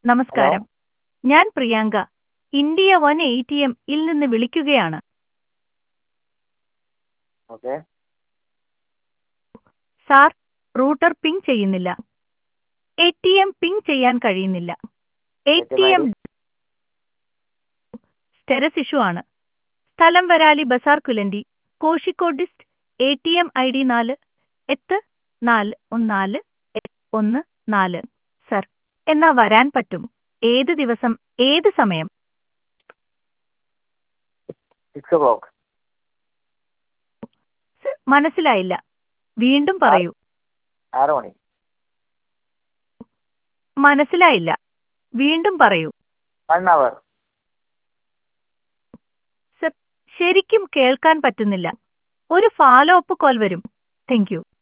Hello. നമസ്കാരം. ഞാൻ Priyanka. India one ATM ൽ നിന്ന് വിളിക്കുകയാണ്. ഓക്കെ. സാർ, റൂട്ടർ പിങ് ചെയ്യുന്നില്ല. ATM പിങ് ചെയ്യാൻ കഴിയുന്നില്ല. ATM ATM ID terrace issue ആണ്. സ്ഥലം വരാലി ബസാർ കുലണ്ടി, Kozhikode dist. ATM ID 41414. Sir, എന്നാ വരാൻ പറ്റും? ഏത് ദിവസം, ഏത് സമയം? 6 o'clock. സർ, മനസ്സിലായില്ല. വീണ്ടും ആ- പറയൂ. 6 മണി. മനസ്സിലായില്ല. വീണ്ടും പറയൂ. 1 hour. സർ, ശരിക്കും കേൾക്കാൻ പറ്റുന്നില്ല. ഒരു ഫോളോ അപ്പ് കോൾ വരും. Thank U.